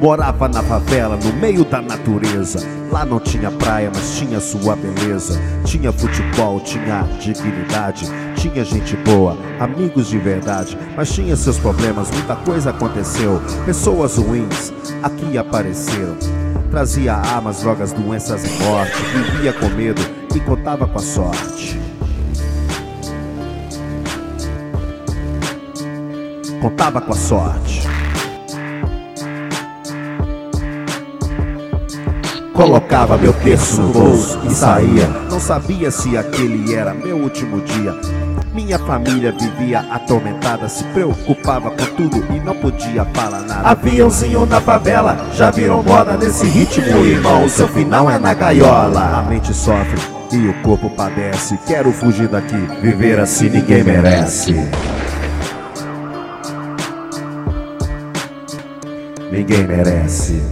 Morava na favela, no meio da natureza. Lá não tinha praia, mas tinha sua beleza. Tinha futebol, tinha dignidade. Tinha gente boa, amigos de verdade. Mas tinha seus problemas, muita coisa aconteceu. Pessoas ruins aqui apareceram. Trazia armas, drogas, doenças e morte. Vivia com medo e contava com a sorte. Contava com a sorte. Colocava meu terço no bolso e saía. Não sabia se aquele era meu último dia. Minha família vivia atormentada, se preocupava com tudo e não podia falar nada. Aviãozinho na favela, já virou moda nesse ritmo, irmão, seu final é na gaiola. A mente sofre e o corpo padece. Quero fugir daqui, viver assim ninguém merece. Ninguém merece.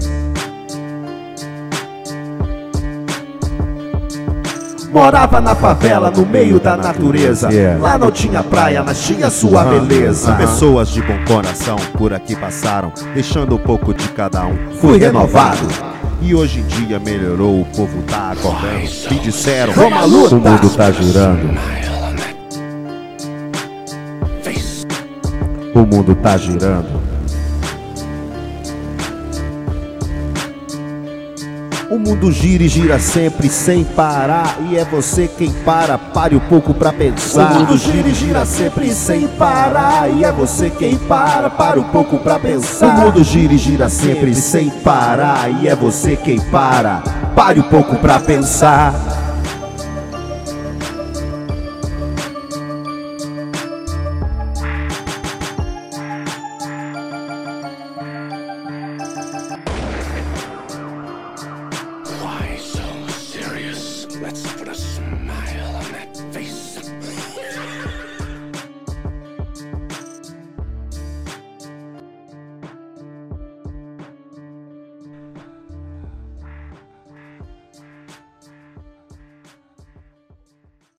Morava na favela, no meio da natureza. Lá não tinha praia, mas tinha sua beleza. Pessoas de bom coração por aqui passaram, deixando um pouco de cada um. Fui renovado. E hoje em dia melhorou, o povo tá acordando. Me disseram, vamos à luta. O mundo tá girando. O mundo tá girando. O mundo gira e gira sempre sem parar. E é você quem para, pare um pouco pra pensar. O mundo gira e gira sempre sem parar. E é você quem para, pare um pouco pra pensar. O mundo gira e gira sempre sem parar. E é você quem para, pare um pouco pra pensar.